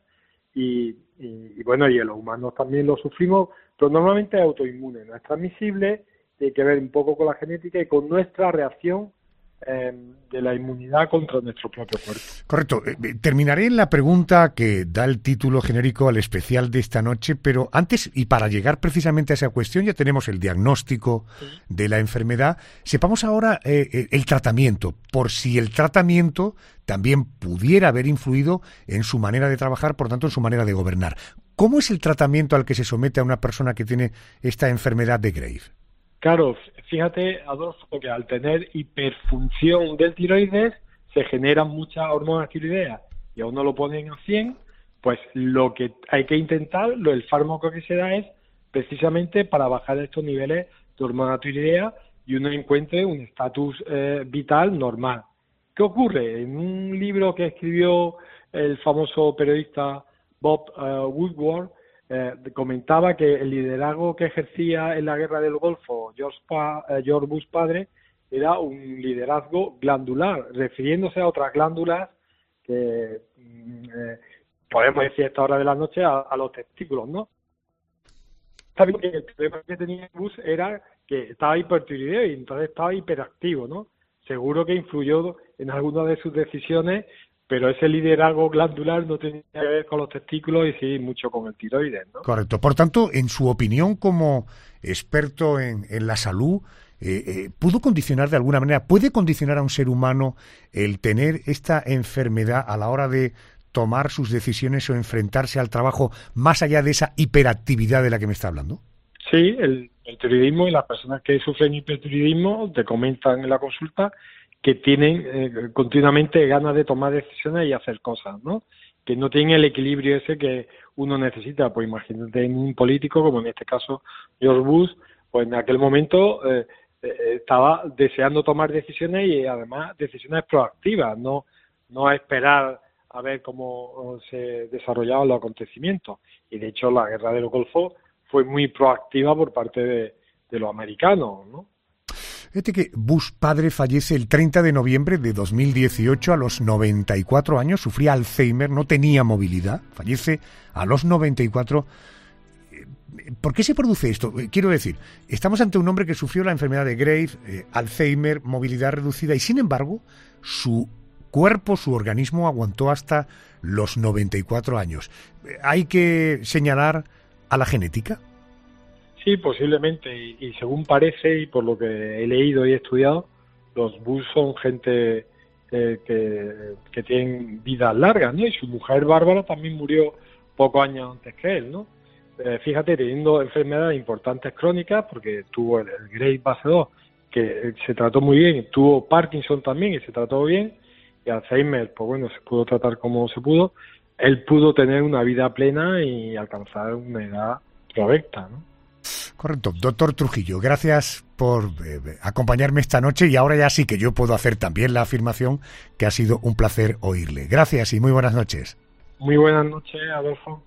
Speaker 13: y, y, y bueno, y en los humanos también lo sufrimos, pero normalmente es autoinmune, no es transmisible, tiene que ver un poco con la genética y con nuestra reacción eh, de la inmunidad contra nuestro propio cuerpo.
Speaker 3: Correcto. Eh, terminaré en la pregunta que da el título genérico al especial de esta noche, pero antes, y para llegar precisamente a esa cuestión, ya tenemos el diagnóstico sí. de la enfermedad. Sepamos ahora eh, el tratamiento, por si el tratamiento también pudiera haber influido en su manera de trabajar, por tanto, en su manera de gobernar. ¿Cómo es el tratamiento al que se somete a una persona que tiene esta enfermedad de Graves?
Speaker 13: Claro, fíjate, Adolfo, que al tener hiperfunción del tiroides se generan muchas hormonas tiroideas y a uno lo ponen a cien, pues lo que hay que intentar, lo, el fármaco que se da es precisamente para bajar estos niveles de hormona tiroidea y uno encuentre un estatus eh, vital normal. ¿Qué ocurre? En un libro que escribió el famoso periodista Bob uh, Woodward, Eh, comentaba que el liderazgo que ejercía en la guerra del Golfo George, pa, eh, George Bush padre era un liderazgo glandular, refiriéndose a otras glándulas que eh, podemos decir a esta hora de la noche a, a los testículos, ¿no? Sabía que el problema que tenía Bush era que estaba hipertiroideo y entonces estaba hiperactivo, ¿no? Seguro que influyó en algunas de sus decisiones, pero ese liderazgo glandular no tenía que ver con los testículos y sí mucho con el tiroides, ¿no?
Speaker 3: Correcto. Por tanto, en su opinión como experto en, en la salud, eh, eh, ¿pudo condicionar de alguna manera, puede condicionar a un ser humano el tener esta enfermedad a la hora de tomar sus decisiones o enfrentarse al trabajo más allá de esa hiperactividad de la que me está hablando?
Speaker 13: Sí, el, el tiroidismo y las personas que sufren hipertiroidismo te comentan en la consulta que tienen eh, continuamente ganas de tomar decisiones y hacer cosas, ¿no? Que no tienen el equilibrio ese que uno necesita. Pues imagínate en un político, como en este caso George Bush, pues en aquel momento eh, eh, estaba deseando tomar decisiones y además decisiones proactivas, no no esperar a ver cómo se desarrollaban los acontecimientos. Y de hecho la guerra del Golfo fue muy proactiva por parte de, de los americanos, ¿no?
Speaker 3: Fíjate que Bush padre fallece el treinta de noviembre de dos mil dieciocho a los noventa y cuatro años, sufría Alzheimer, no tenía movilidad, fallece a los noventa y cuatro. ¿Por qué se produce esto? Quiero decir, estamos ante un hombre que sufrió la enfermedad de Graves, eh, Alzheimer, movilidad reducida, y sin embargo, su cuerpo, su organismo aguantó hasta los noventa y cuatro años. ¿Hay que señalar a la genética?
Speaker 13: Sí, posiblemente, y, y según parece, y por lo que he leído y he estudiado, los Bush son gente eh, que, que tienen vidas largas, ¿no? Y su mujer Bárbara también murió pocos años antes que él, ¿no? Eh, fíjate, teniendo enfermedades importantes crónicas, porque tuvo el, el Graves base dos, que se trató muy bien, tuvo Parkinson también y se trató bien, y Alzheimer, pues bueno, se pudo tratar como se pudo, él pudo tener una vida plena y alcanzar una edad provecta, ¿no?
Speaker 3: Correcto. Doctor Trujillo, gracias por eh, acompañarme esta noche, y ahora ya sí que yo puedo hacer también la afirmación que ha sido un placer oírle. Gracias y muy buenas noches.
Speaker 13: Muy buenas noches, Adolfo.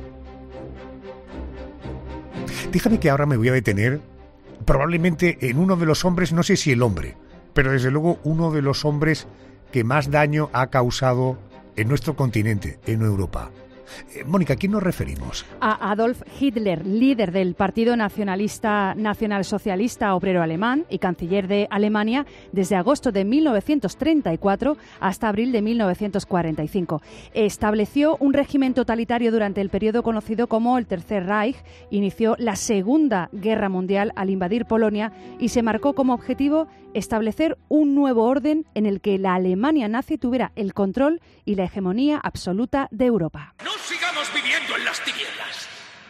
Speaker 3: Déjame que ahora me voy a detener probablemente en uno de los hombres, no sé si el hombre, pero desde luego uno de los hombres que más daño ha causado en nuestro continente, en Europa. Eh, Mónica, ¿a quién nos referimos?
Speaker 14: A Adolf Hitler, líder del Partido Nacionalista Nacionalsocialista Obrero Alemán y canciller de Alemania desde agosto de mil novecientos treinta y cuatro hasta abril de mil novecientos cuarenta y cinco. Estableció un régimen totalitario durante el periodo conocido como el Tercer Reich, inició la Segunda Guerra Mundial al invadir Polonia y se marcó como objetivo establecer un nuevo orden en el que la Alemania nazi tuviera el control y la hegemonía absoluta de Europa.
Speaker 15: ¡No sigamos viviendo en las tinieblas!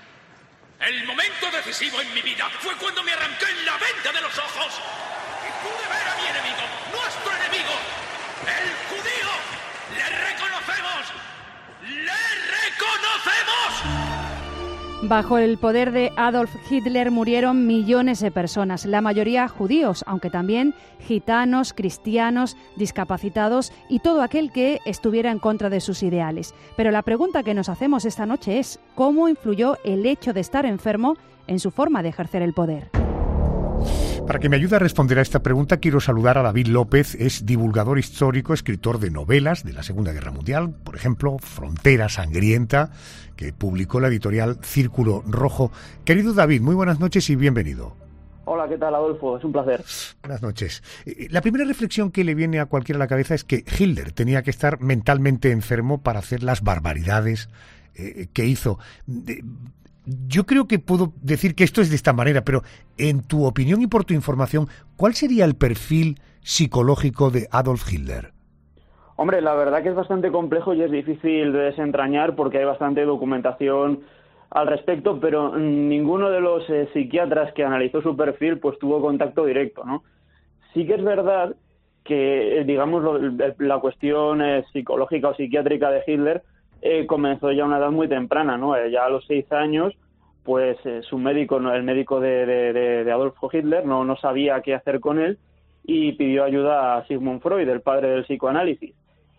Speaker 15: El momento decisivo en mi vida fue cuando me arranqué la venda de los ojos y pude ver a mi enemigo, nuestro enemigo, el judío. ¡Le reconocemos! ¡Le reconocemos!
Speaker 14: Bajo el poder de Adolf Hitler murieron millones de personas, la mayoría judíos, aunque también gitanos, cristianos, discapacitados y todo aquel que estuviera en contra de sus ideales. Pero la pregunta que nos hacemos esta noche es ¿cómo influyó el hecho de estar enfermo en su forma de ejercer el poder?
Speaker 3: Para que me ayude a responder a esta pregunta, quiero saludar a David López, es divulgador histórico, escritor de novelas de la Segunda Guerra Mundial, por ejemplo, Frontera Sangrienta, que publicó la editorial Círculo Rojo. Querido David, muy buenas noches y bienvenido.
Speaker 16: Hola, ¿qué tal, Adolfo? Es un placer.
Speaker 3: Buenas noches. La primera reflexión que le viene a cualquiera a la cabeza es que Hitler tenía que estar mentalmente enfermo para hacer las barbaridades eh, que hizo. De, Yo creo que puedo decir que esto es de esta manera, pero en tu opinión y por tu información, ¿cuál sería el perfil psicológico de Adolf Hitler?
Speaker 16: Hombre, la verdad que es bastante complejo y es difícil de desentrañar porque hay bastante documentación al respecto, pero ninguno de los eh, psiquiatras que analizó su perfil pues tuvo contacto directo, ¿no? Sí que es verdad que, eh, digamos, lo, la cuestión eh, psicológica o psiquiátrica de Hitler Eh, comenzó ya a una edad muy temprana, ¿no? Eh, ya a los seis años, pues eh, su médico, ¿no? el médico de, de, de, de Adolfo Hitler, no, no sabía qué hacer con él y pidió ayuda a Sigmund Freud, el padre del psicoanálisis.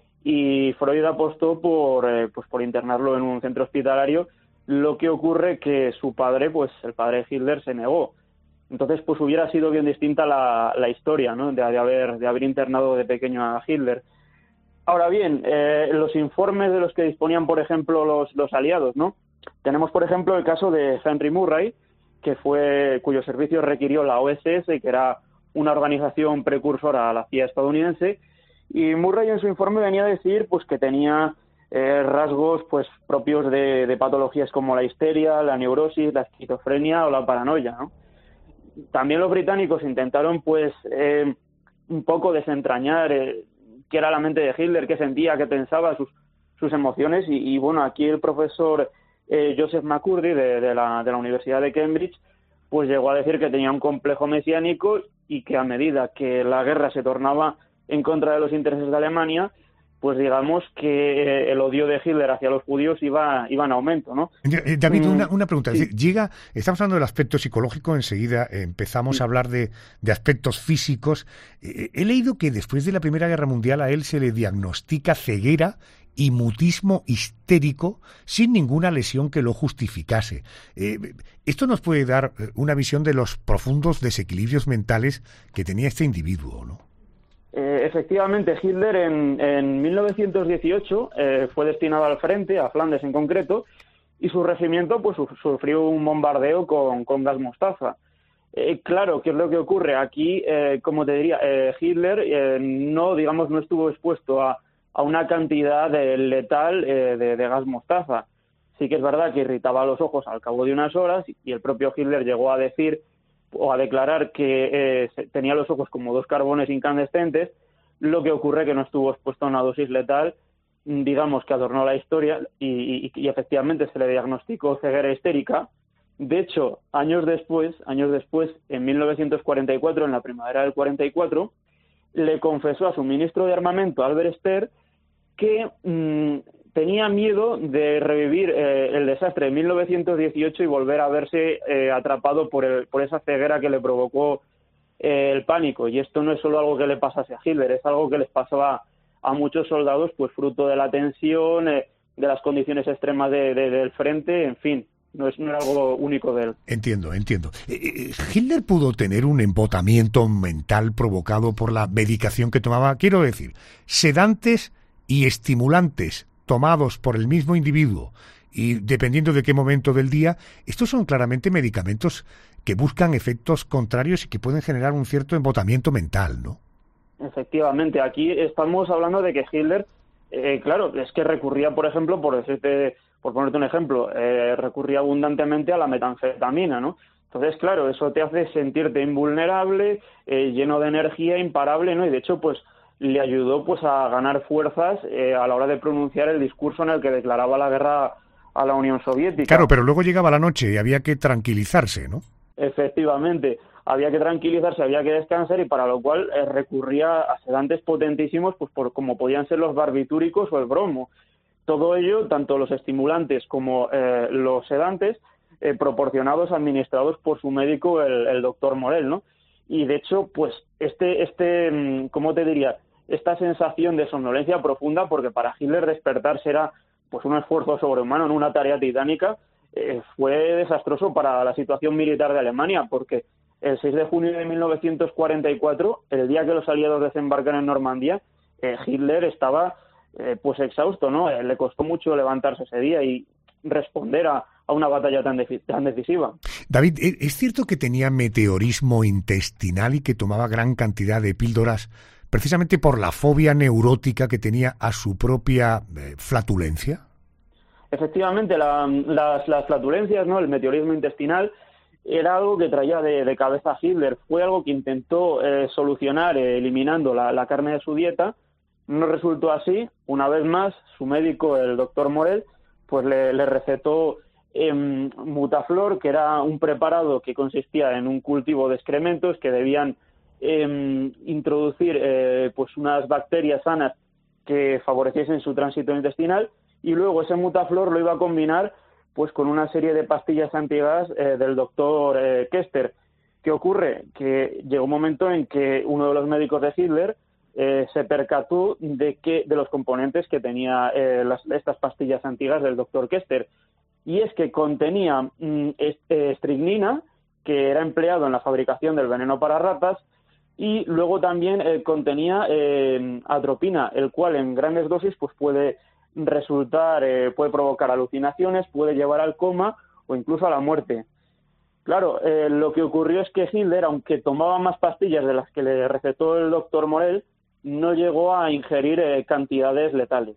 Speaker 16: Y Freud apostó por, eh, pues por internarlo en un centro hospitalario, lo que ocurre que su padre, pues el padre de Hitler, se negó. Entonces, pues hubiera sido bien distinta la, la historia, ¿no? De, de, haber, de haber internado de pequeño a Hitler. Ahora bien, eh, los informes de los que disponían, por ejemplo, los, los aliados, ¿no? Tenemos, por ejemplo, el caso de Henry Murray, que fue, cuyo servicio requirió la O S S, que era una organización precursora a la C I A estadounidense, y Murray en su informe venía a decir pues que tenía eh, rasgos pues propios de, de patologías como la histeria, la neurosis, la esquizofrenia o la paranoia, ¿no? También los británicos intentaron pues eh, un poco desentrañar eh, qué era la mente de Hitler, qué sentía, qué pensaba, sus, sus emociones. Y, y bueno, aquí el profesor eh, Joseph McCurdy de, de, la, de la Universidad de Cambridge pues llegó a decir que tenía un complejo mesiánico y que a medida que la guerra se tornaba en contra de los intereses de Alemania, pues digamos que el odio de Hitler hacia los judíos iba, iba en aumento, ¿no?
Speaker 3: David, una, una pregunta. Sí. Es decir, llega, estamos hablando del aspecto psicológico, enseguida empezamos sí. a hablar de, de aspectos físicos. Eh, he leído que después de la Primera Guerra Mundial a él se le diagnostica ceguera y mutismo histérico sin ninguna lesión que lo justificase. Eh, esto nos puede dar una visión de los profundos desequilibrios mentales que tenía este individuo, ¿no?
Speaker 16: Eh, efectivamente, Hitler en, en mil novecientos dieciocho eh, fue destinado al frente, a Flandes en concreto, y su regimiento pues sufrió un bombardeo con, con gas mostaza. Eh, claro, ¿qué es lo que ocurre? Aquí, eh, como te diría, eh, Hitler eh, no, digamos, no estuvo expuesto a, a una cantidad de letal eh, de, de gas mostaza. Sí que es verdad que irritaba los ojos al cabo de unas horas y el propio Hitler llegó a decir o a declarar que eh, tenía los ojos como dos carbones incandescentes. Lo que ocurre que no estuvo expuesto a una dosis letal, digamos, que adornó la historia y, y, y efectivamente se le diagnosticó ceguera histérica. De hecho, años después, años después, en mil novecientos cuarenta y cuatro, en la primavera del cuarenta y cuatro, le confesó a su ministro de Armamento, Albert Speer, que mmm, tenía miedo de revivir eh, el desastre de mil novecientos dieciocho y volver a verse eh, atrapado por, el, por esa ceguera que le provocó eh, el pánico. Y esto no es solo algo que le pasase a Hitler, es algo que les pasaba a muchos soldados, pues fruto de la tensión, eh, de las condiciones extremas de, de, del frente, en fin. No es, no era algo único de él.
Speaker 3: Entiendo, entiendo. Eh, ¿Hitler pudo tener un embotamiento mental provocado por la medicación que tomaba? Quiero decir, sedantes y estimulantes tomados por el mismo individuo y dependiendo de qué momento del día, estos son claramente medicamentos que buscan efectos contrarios y que pueden generar un cierto embotamiento mental, ¿no?
Speaker 16: Efectivamente, aquí estamos hablando de que Hitler, eh, claro, es que recurría, por ejemplo, por decirte... Por ponerte un ejemplo, eh, recurría abundantemente a la metanfetamina, ¿no? Entonces, claro, eso te hace sentirte invulnerable, eh, lleno de energía, imparable, ¿no? Y de hecho, pues, le ayudó pues a ganar fuerzas eh, a la hora de pronunciar el discurso en el que declaraba la guerra a la Unión Soviética.
Speaker 3: Claro, pero luego llegaba la noche y había que tranquilizarse, ¿no?
Speaker 16: Efectivamente, había que tranquilizarse, había que descansar y para lo cual eh, recurría a sedantes potentísimos, pues por como podían ser los barbitúricos o el bromo. Todo ello, tanto los estimulantes como eh, los sedantes, eh, proporcionados, administrados por su médico, el, el doctor Morel, ¿no? Y de hecho, pues, este, este, ¿cómo te diría? Esta sensación de somnolencia profunda, porque para Hitler despertarse era, pues, un esfuerzo sobrehumano en una tarea titánica, eh, fue desastroso para la situación militar de Alemania, porque el seis de junio de mil novecientos cuarenta y cuatro, el día que los aliados desembarcan en Normandía, eh, Hitler estaba... Eh, pues exhausto, ¿no? Eh, le costó mucho levantarse ese día y responder a, a una batalla tan, de, tan decisiva.
Speaker 3: David, ¿es cierto que tenía meteorismo intestinal y que tomaba gran cantidad de píldoras precisamente por la fobia neurótica que tenía a su propia eh, flatulencia?
Speaker 16: Efectivamente, la, las, las flatulencias, ¿no? El meteorismo intestinal era algo que traía de, de cabeza a Hitler. Fue algo que intentó eh, solucionar eh, eliminando la, la carne de su dieta. No resultó así. Una vez más, su médico, el doctor Morel, pues le, le recetó eh, Mutaflor, que era un preparado que consistía en un cultivo de excrementos que debían eh, introducir eh, pues unas bacterias sanas que favoreciesen su tránsito intestinal, y luego ese Mutaflor lo iba a combinar pues con una serie de pastillas antigas eh, del doctor eh, Kester. ¿Qué ocurre? Que llegó un momento en que uno de los médicos de Hitler Eh, se percató de que de los componentes que tenía eh, las, estas pastillas antigas del doctor Kester, y es que contenía mm, est estricnina, que era empleado en la fabricación del veneno para ratas, y luego también eh, contenía eh, atropina, el cual en grandes dosis pues puede resultar, eh, puede provocar alucinaciones, puede llevar al coma o incluso a la muerte. Claro, eh, lo que ocurrió es que Hitler, aunque tomaba más pastillas de las que le recetó el doctor Morel, no llegó a ingerir eh, cantidades letales.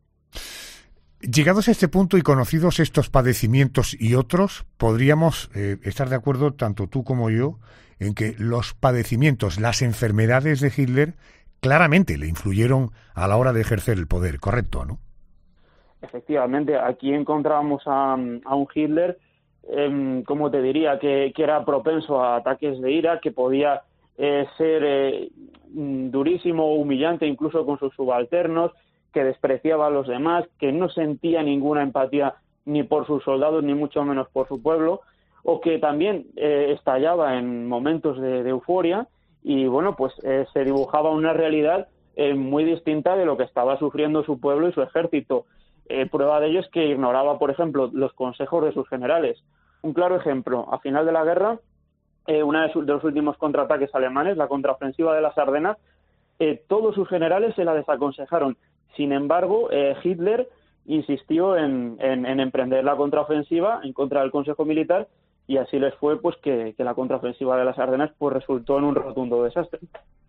Speaker 3: Llegados a este punto y conocidos estos padecimientos y otros, podríamos eh, estar de acuerdo, tanto tú como yo, en que los padecimientos, las enfermedades de Hitler, claramente le influyeron a la hora de ejercer el poder, ¿correcto, no?
Speaker 16: Efectivamente, aquí encontrábamos a, a un Hitler, eh, como te diría, que, que era propenso a ataques de ira, que podía eh, ser eh, durísimo, humillante incluso con sus subalternos, que despreciaba a los demás, que no sentía ninguna empatía ni por sus soldados ni mucho menos por su pueblo, o que también eh, estallaba en momentos de, de euforia y bueno, pues eh, se dibujaba una realidad eh, muy distinta de lo que estaba sufriendo su pueblo y su ejército. Eh, prueba de ello es que ignoraba, por ejemplo, los consejos de sus generales. Un claro ejemplo, a final de la guerra, eh, uno de, de los últimos contraataques alemanes, la contraofensiva de las Ardenas, eh, todos sus generales se la desaconsejaron. Sin embargo, eh, Hitler insistió en, en, en emprender la contraofensiva en contra del Consejo Militar, y así les fue pues que, que la contraofensiva de las Ardenas pues resultó en un rotundo desastre.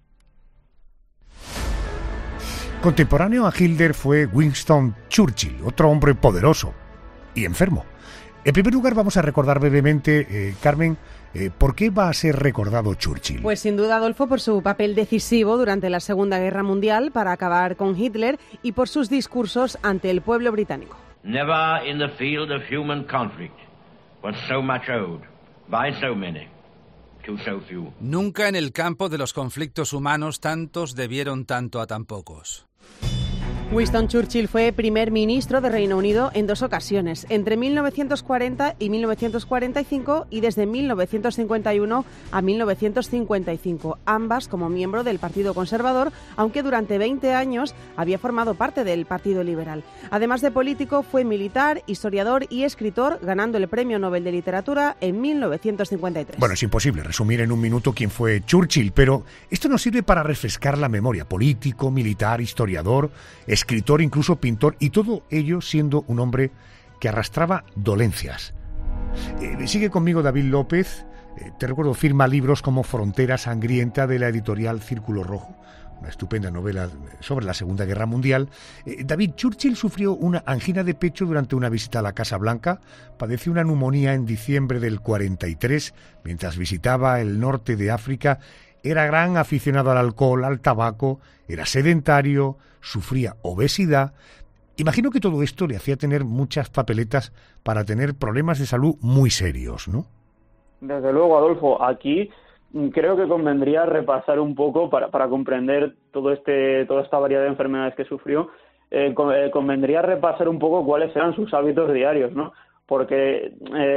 Speaker 3: Contemporáneo a Hitler fue Winston Churchill, otro hombre poderoso y enfermo. En primer lugar, vamos a recordar brevemente, eh, Carmen, eh, ¿por qué va a ser recordado Churchill?
Speaker 10: Pues sin duda, Adolfo, por su papel decisivo durante la Segunda Guerra Mundial para acabar con Hitler y por sus discursos ante el pueblo británico.
Speaker 17: Never in the field of human conflict was so much owed by so many to so few.
Speaker 18: Nunca en el campo de los conflictos humanos tantos debieron tanto a tan pocos.
Speaker 10: Winston Churchill fue primer ministro de Reino Unido en dos ocasiones, entre mil novecientos cuarenta y mil novecientos cuarenta y cinco y desde mil novecientos cincuenta y uno a mil novecientos cincuenta y cinco, ambas como miembro del Partido Conservador, aunque durante veinte años había formado parte del Partido Liberal. Además de político, fue militar, historiador y escritor, ganando el Premio Nobel de Literatura en mil novecientos cincuenta y tres.
Speaker 3: Bueno, es imposible resumir en un minuto quién fue Churchill, pero esto nos sirve para refrescar la memoria. Político, militar, historiador, escritor, incluso pintor, y todo ello siendo un hombre que arrastraba dolencias. Eh, sigue conmigo David López. Eh, te recuerdo, firma libros como Frontera Sangrienta, de la editorial Círculo Rojo, una estupenda novela sobre la Segunda Guerra Mundial. Eh, David, Churchill sufrió una angina de pecho durante una visita a la Casa Blanca, padeció una neumonía en diciembre del cuarenta y tres, mientras visitaba el norte de África. Era gran aficionado al alcohol, al tabaco, era sedentario, sufría obesidad. Imagino que todo esto le hacía tener muchas papeletas para tener problemas de salud muy serios, ¿no?
Speaker 16: Desde luego, Adolfo, aquí creo que convendría repasar un poco para, para comprender todo este, toda esta variedad de enfermedades que sufrió, eh, convendría repasar un poco cuáles eran sus hábitos diarios, ¿no? Porque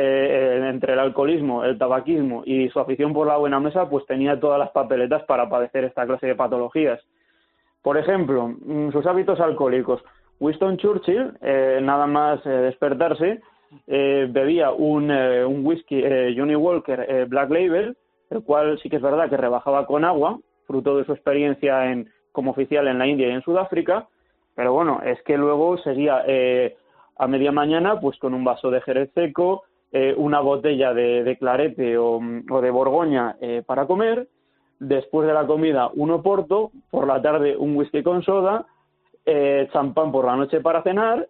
Speaker 16: eh, entre el alcoholismo, el tabaquismo y su afición por la buena mesa, pues tenía todas las papeletas para padecer esta clase de patologías. Por ejemplo, sus hábitos alcohólicos. Winston Churchill, eh, nada más eh, despertarse, eh, bebía un, eh, un whisky eh, Johnny Walker eh, Black Label, el cual sí que es verdad que rebajaba con agua, fruto de su experiencia en, como oficial en la India y en Sudáfrica, pero bueno, es que luego seguía eh, a media mañana pues con un vaso de jerez seco, eh, una botella de, de clarete o, o de borgoña eh, para comer. Después de la comida un oporto, por la tarde un whisky con soda, eh, champán por la noche para cenar,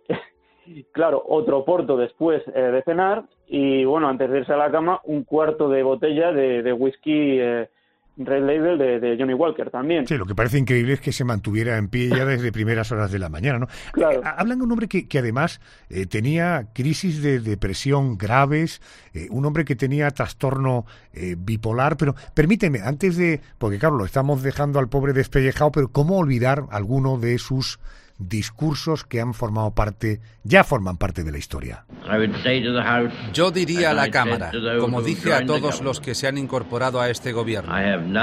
Speaker 16: claro, otro oporto después eh, de cenar y bueno, antes de irse a la cama un cuarto de botella de, de whisky eh, Red Label de, de Johnny Walker también.
Speaker 3: Sí, lo que parece increíble es que se mantuviera en pie ya desde primeras horas de la mañana, ¿no?
Speaker 16: Claro.
Speaker 3: Eh, hablan de un hombre que, que además eh, tenía crisis de depresión graves, eh, un hombre que tenía trastorno eh, bipolar, pero permíteme, antes de... Porque claro, lo estamos dejando al pobre despellejado, pero ¿cómo olvidar alguno de sus discursos que han formado parte, ya forman parte de la historia?
Speaker 18: Yo diría a la Cámara, como dije a todos los que se han incorporado a este gobierno,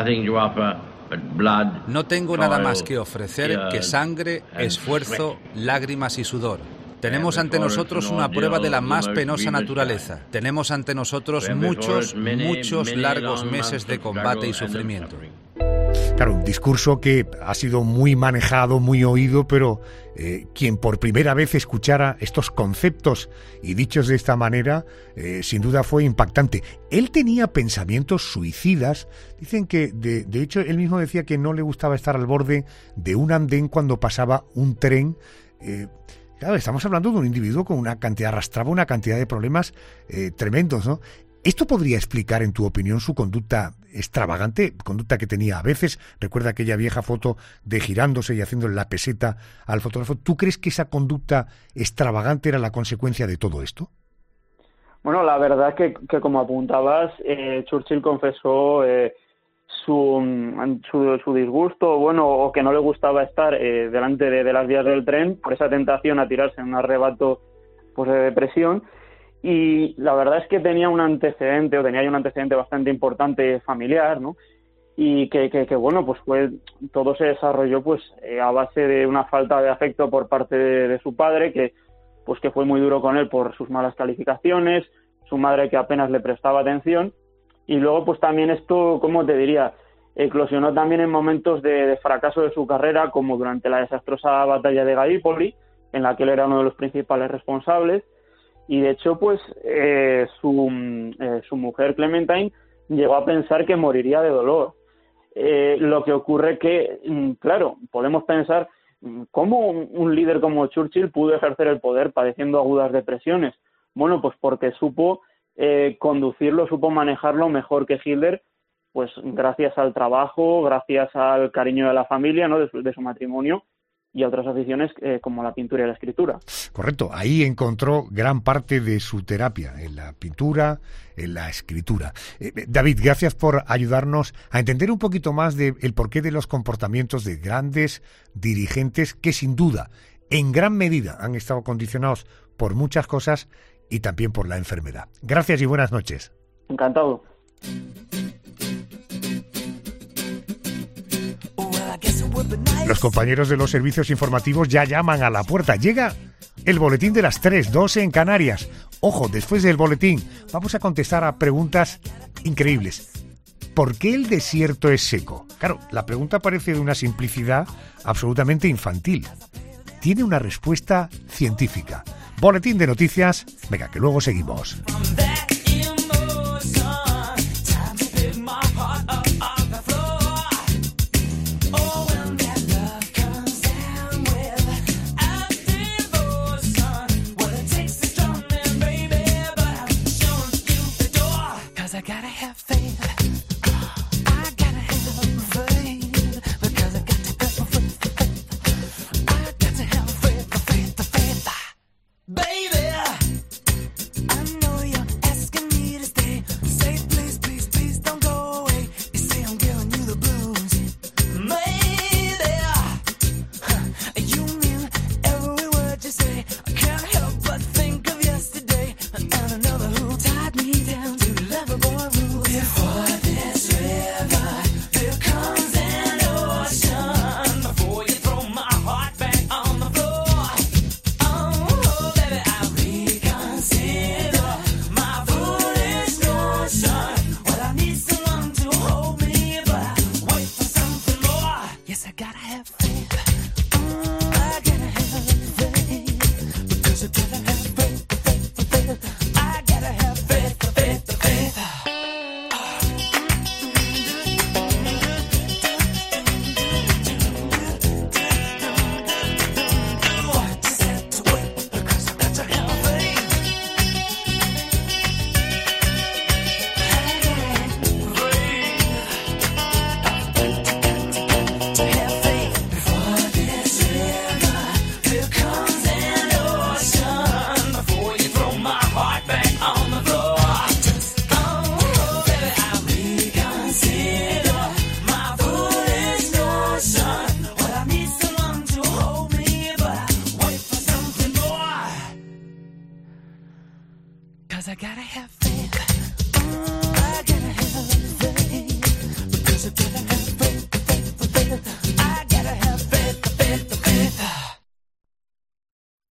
Speaker 18: no tengo nada más que ofrecer que sangre, esfuerzo, lágrimas y sudor. Tenemos ante nosotros una prueba de la más penosa naturaleza. Tenemos ante nosotros muchos, muchos largos meses de combate y sufrimiento.
Speaker 3: Claro, un discurso que ha sido muy manejado, muy oído, pero eh, quien por primera vez escuchara estos conceptos y dichos de esta manera, eh, sin duda fue impactante. Él tenía pensamientos suicidas. Dicen que, de, de hecho, él mismo decía que no le gustaba estar al borde de un andén cuando pasaba un tren. Eh, claro, estamos hablando de un individuo con una cantidad, arrastraba una cantidad de problemas eh, tremendos, ¿no? ¿Esto podría explicar, en tu opinión, su conducta extravagante, conducta que tenía a veces? Recuerda aquella vieja foto de girándose y haciendo la peseta al fotógrafo. ¿Tú crees que esa conducta extravagante era la consecuencia de todo esto?
Speaker 16: Bueno, la verdad que, que como apuntabas, eh, Churchill confesó eh, su, su, su disgusto, bueno, o que no le gustaba estar eh, delante de, de las vías del tren por esa tentación a tirarse en un arrebato pues, de depresión. Y la verdad es que tenía un antecedente, o tenía un antecedente bastante importante familiar, ¿no? y que, que, que bueno, pues fue, todo se desarrolló pues eh, a base de una falta de afecto por parte de, de su padre, que pues que fue muy duro con él por sus malas calificaciones, su madre que apenas le prestaba atención, y luego pues también esto, ¿cómo te diría?, eclosionó también en momentos de, de fracaso de su carrera, como durante la desastrosa batalla de Galípoli, en la que él era uno de los principales responsables, y de hecho pues eh, su, eh, su mujer Clementine llegó a pensar que moriría de dolor. Eh, lo que ocurre que, claro, podemos pensar cómo un líder como Churchill pudo ejercer el poder padeciendo agudas depresiones. Bueno, pues porque supo eh, conducirlo, supo manejarlo mejor que Hitler, pues gracias al trabajo, gracias al cariño de la familia, ¿no?, de su, de su matrimonio, y a otras aficiones eh, como la pintura y la escritura.
Speaker 3: Correcto, ahí encontró gran parte de su terapia, en la pintura, en la escritura. Eh, David, gracias por ayudarnos a entender un poquito más del porqué de los comportamientos de grandes dirigentes que sin duda, en gran medida, han estado condicionados por muchas cosas y también por la enfermedad. Gracias y buenas noches.
Speaker 16: Encantado.
Speaker 3: Los compañeros de los servicios informativos ya llaman a la puerta. Llega el boletín de las tres, doce en Canarias. Ojo, después del boletín vamos a contestar a preguntas increíbles. ¿Por qué el desierto es seco? Claro, la pregunta parece de una simplicidad absolutamente infantil. Tiene una respuesta científica. Boletín de noticias. Venga, que luego seguimos.
Speaker 12: I gotta have faith. I gotta have faith. Because I gotta have faith.